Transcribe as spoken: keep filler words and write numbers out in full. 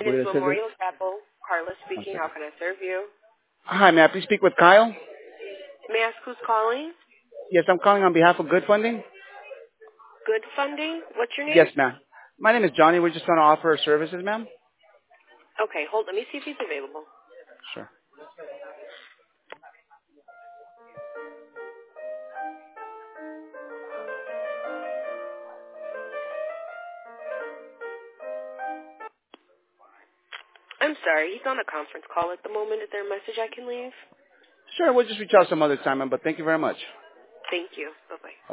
It is Wait a second. Memorial Chapel. Carla One speaking. How second. can I serve you? Hi, may I please speak with Kyle? May I ask who's calling? Yes, I'm calling on behalf of Good Funding. Good Funding. What's your name? Yes, ma'am. My name is Johnny. We're just trying to offer our services, ma'am. Okay, hold. Let me see if he's available. Sure. I'm sorry. He's on a conference call at the moment. Is there a message I can leave? Sure, we'll just reach out some other time, ma'am, but thank you very much. Thank you. Bye-bye.